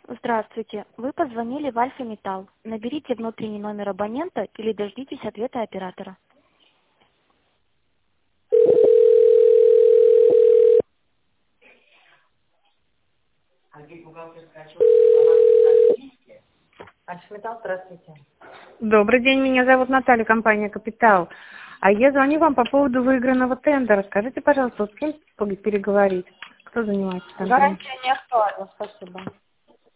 Здравствуйте. Вы позвонили в Альфа Металл. Наберите внутренний номер абонента или дождитесь ответа оператора. Альфа-Металл, здравствуйте. Добрый день, меня зовут Наталья, компания «Капитал». А я звоню вам по поводу выигранного тендера. Скажите, пожалуйста, с кем переговорить? Кто занимается тендером? Гарантия не актуальна, спасибо.